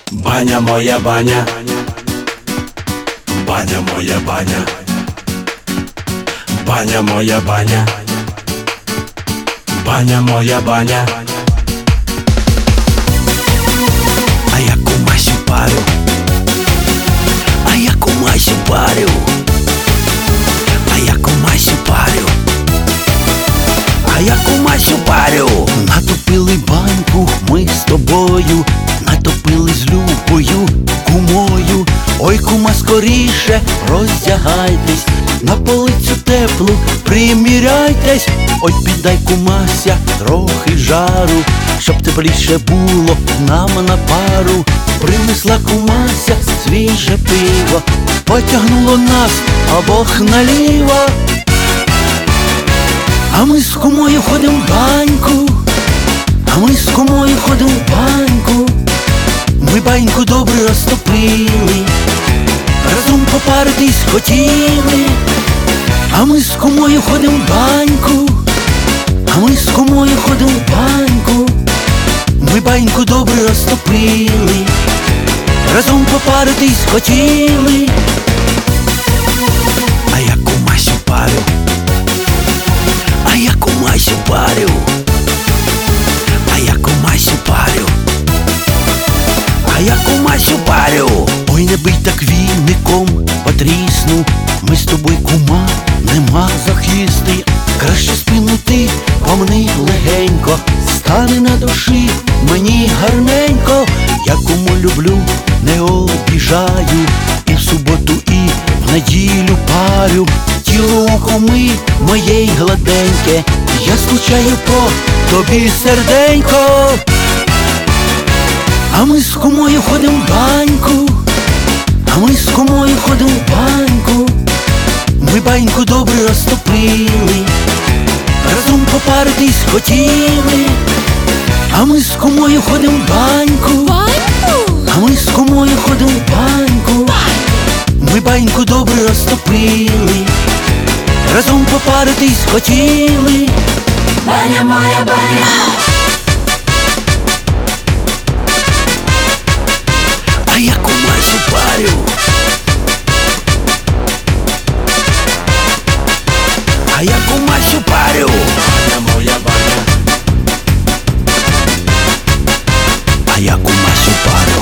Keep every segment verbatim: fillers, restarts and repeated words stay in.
Баня моя баня, баня моя баня, баня моя баня, баня моя баня. А я кумасю парю, а я кумасю парю, а я кумасю парю, а я кумасю парю. Натопили баньку ми з тобою, натопили з Любою, кумою. Ой, кума, скоріше роздягайтесь, на полицю теплу приміряйтесь. Ой, піддай, кумася, трохи жару, щоб тепліше було нам на пару. Принесла кумася свіже пиво, потягнуло нас обох наліво. А ми з кумою ходим в баньку, а ми з кумою ходим в баньку. Ми баньку добре розтопили, разом попаритись хотіли. А ми з кумою ходим в баньку, а ми з кумою ходим в баньку. Ми баньку добре розтопили, разом попаритись хотіли. А я кумасю парю, а я кумасю парю, а я кумасю парю, а я кумасю парю. Ой, не бий так віником, потрісну, ми з тобою, кума, нема захисти. Краще спину ти помни легенько, стане на душі мені гарненько. Я кому люблю, не обіжаю, і в суботу, і в неділю парю. Тіло у куми моєї гладеньке, я скучаю по тобі, серденько. А ми з кумою ходим в баньку, а ми з кумою ходим в баньку. Ми баньку добре розтопили, разом попаритись хотіли. А ми з кумою ходим в баньку, а ми з кумою ходим в баньку. Ми баньку добре розтопили, разом попаритись хотіли. Баня моя баня, а я кумасю парю, а я кумасю парю. Баня моя баня, А я кумасю парю,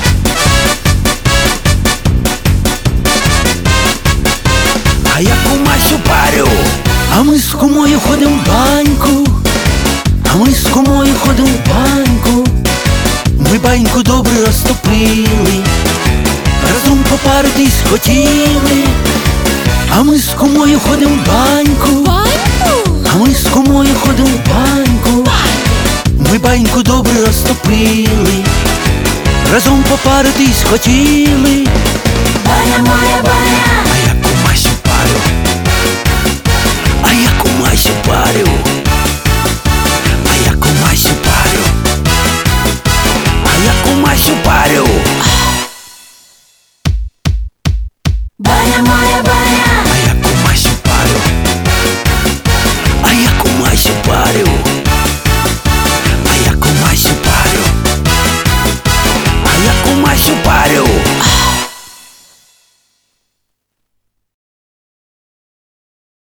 а я кумасю парю. А ми з кумою ходим в баньку, а ми з кумою ходим в баньку. Ми баньку добре розтопили, разом попаритись хотіли. А ми з кумою ходим в баньку, а ми з кумою ходим в баньку. Ми баньку добре розтопили, разом попаритись хотіли. баня моя баня, А я кумасю парю, а я кумасю парю,